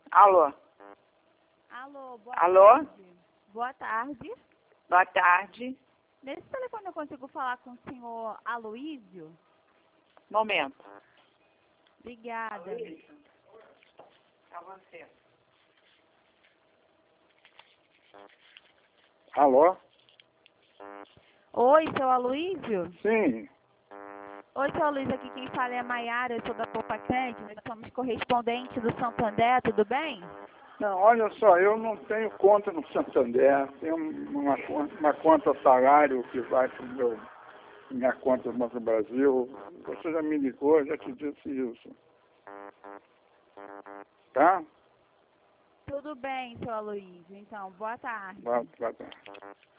Alô? Alô, boa Alô? tarde. Boa tarde. Boa tarde. Nesse telefone eu consigo falar com o senhor Aloísio? Momento. Obrigada. Pra você. Alô? Oi, seu Aloísio? Sim. Oi, seu Aloísio, aqui quem fala é a Maiara, eu sou da Poupaquete, nós somos correspondentes do Santander, tudo bem? Não, olha só, eu não tenho conta no Santander, tenho uma conta salário que vai para minha conta no Banco do Brasil. Você já me ligou, já te disse isso. Tá? Tudo bem, seu Aloísio. Então, boa tarde. Boa tarde.